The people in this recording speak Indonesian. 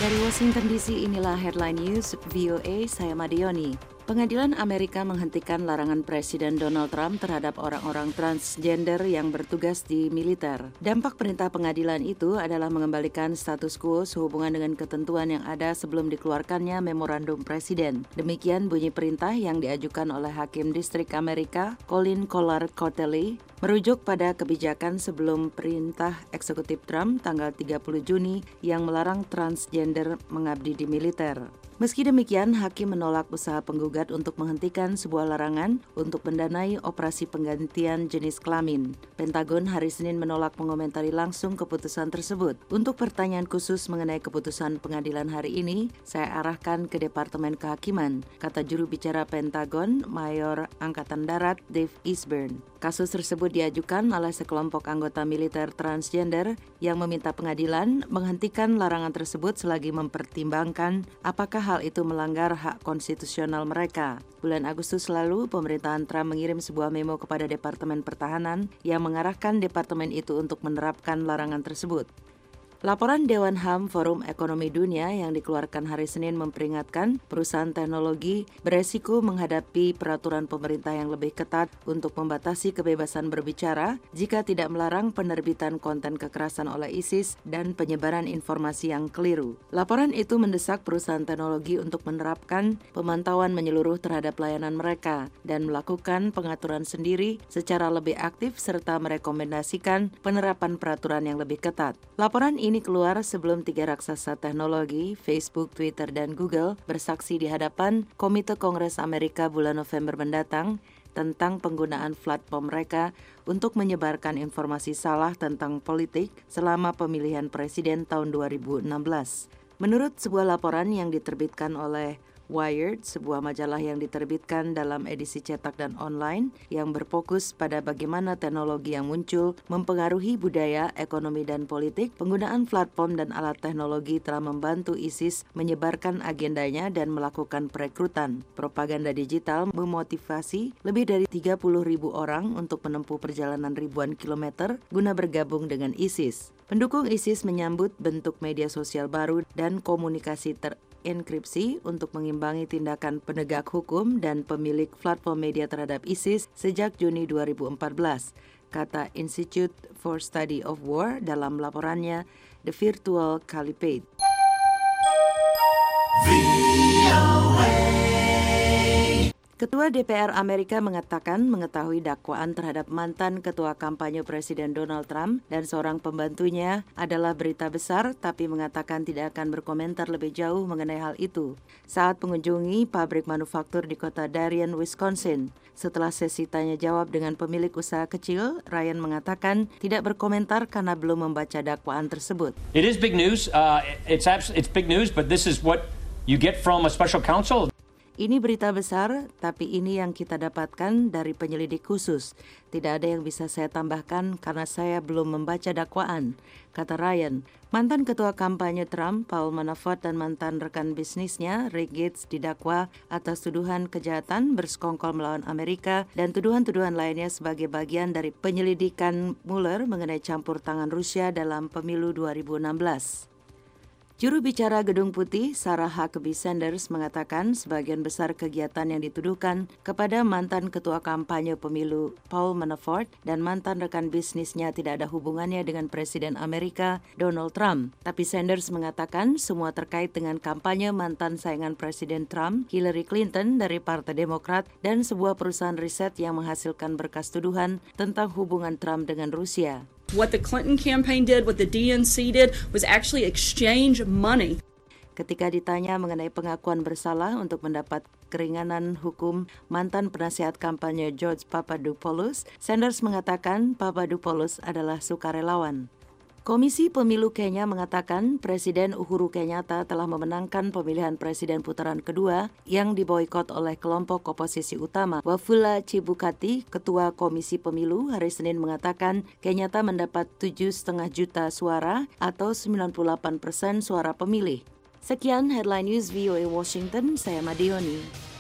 Dari Washington DC, inilah Headline News VOA, saya Madioni. Pengadilan Amerika menghentikan larangan Presiden Donald Trump terhadap orang-orang transgender yang bertugas di militer. Dampak perintah pengadilan itu adalah mengembalikan status quo sehubungan dengan ketentuan yang ada sebelum dikeluarkannya memorandum Presiden. Demikian bunyi perintah yang diajukan oleh Hakim Distrik Amerika, Colin Collard Cotelli, merujuk pada kebijakan sebelum perintah eksekutif Trump tanggal 30 Juni yang melarang transgender mengabdi di militer. Meski demikian, Hakim menolak usaha penggugat untuk menghentikan sebuah larangan untuk mendanai operasi penggantian jenis kelamin. Pentagon hari Senin menolak mengomentari langsung keputusan tersebut. Untuk pertanyaan khusus mengenai keputusan pengadilan hari ini, saya arahkan ke Departemen Kehakiman, kata juru bicara Pentagon, Mayor Angkatan Darat Dave Eastburn. Kasus tersebut diajukan oleh sekelompok anggota militer transgender yang meminta pengadilan menghentikan larangan tersebut selagi mempertimbangkan apakah hal itu melanggar hak konstitusional mereka. Bulan Agustus lalu, pemerintahan Trump mengirim sebuah memo kepada Departemen Pertahanan yang mengarahkan departemen itu untuk menerapkan larangan tersebut. Laporan Dewan HAM Forum Ekonomi Dunia yang dikeluarkan hari Senin memperingatkan perusahaan teknologi beresiko menghadapi peraturan pemerintah yang lebih ketat untuk membatasi kebebasan berbicara jika tidak melarang penerbitan konten kekerasan oleh ISIS dan penyebaran informasi yang keliru. Laporan itu mendesak perusahaan teknologi untuk menerapkan pemantauan menyeluruh terhadap layanan mereka dan melakukan pengaturan sendiri secara lebih aktif serta merekomendasikan penerapan peraturan yang lebih ketat. Laporan ini keluar sebelum tiga raksasa teknologi, Facebook, Twitter, dan Google bersaksi di hadapan Komite Kongres Amerika bulan November mendatang tentang penggunaan platform mereka untuk menyebarkan informasi salah tentang politik selama pemilihan presiden tahun 2016. Menurut sebuah laporan yang diterbitkan oleh Wired, sebuah majalah yang diterbitkan dalam edisi cetak dan online yang berfokus pada bagaimana teknologi yang muncul mempengaruhi budaya, ekonomi, dan politik, penggunaan platform dan alat teknologi telah membantu ISIS menyebarkan agendanya dan melakukan perekrutan. Propaganda digital memotivasi lebih dari 30.000 orang untuk menempuh perjalanan ribuan kilometer guna bergabung dengan ISIS. Pendukung ISIS menyambut bentuk media sosial baru dan komunikasi enkripsi untuk mengimbangi tindakan penegak hukum dan pemilik platform media terhadap ISIS sejak Juni 2014, kata Institute for Study of War dalam laporannya The Virtual Caliphate. Ketua DPR Amerika mengatakan mengetahui dakwaan terhadap mantan ketua kampanye Presiden Donald Trump dan seorang pembantunya adalah berita besar, tapi mengatakan tidak akan berkomentar lebih jauh mengenai hal itu. Saat mengunjungi pabrik manufaktur di kota Darien, Wisconsin, setelah sesi tanya jawab dengan pemilik usaha kecil, Ryan mengatakan tidak berkomentar karena belum membaca dakwaan tersebut. It is big news. It's big news, but this is what you get from a special counsel. Ini berita besar, tapi ini yang kita dapatkan dari penyelidik khusus. Tidak ada yang bisa saya tambahkan karena saya belum membaca dakwaan, kata Ryan. Mantan ketua kampanye Trump, Paul Manafort, dan mantan rekan bisnisnya, Rick Gates, didakwa atas tuduhan kejahatan bersekongkol melawan Amerika dan tuduhan-tuduhan lainnya sebagai bagian dari penyelidikan Mueller mengenai campur tangan Rusia dalam pemilu 2016. Juru bicara Gedung Putih, Sarah Huckabee Sanders, mengatakan sebagian besar kegiatan yang dituduhkan kepada mantan ketua kampanye pemilu Paul Manafort dan mantan rekan bisnisnya tidak ada hubungannya dengan Presiden Amerika Donald Trump. Tapi Sanders mengatakan semua terkait dengan kampanye mantan saingan Presiden Trump, Hillary Clinton dari Partai Demokrat, dan sebuah perusahaan riset yang menghasilkan berkas tuduhan tentang hubungan Trump dengan Rusia. What the Clinton campaign did, what the DNC did, was actually exchange money. Ketika ditanya mengenai pengakuan bersalah untuk mendapat keringanan hukum mantan penasihat kampanye George Papadopoulos, Sanders mengatakan Papadopoulos adalah sukarelawan. Komisi Pemilu Kenya mengatakan Presiden Uhuru Kenyatta telah memenangkan pemilihan presiden putaran kedua yang diboikot oleh kelompok oposisi utama. Wafula Chebukati, Ketua Komisi Pemilu, hari Senin mengatakan Kenyatta mendapat 7,5 juta suara atau 98% suara pemilih. Sekian Headline News VOA Washington, saya Madioni.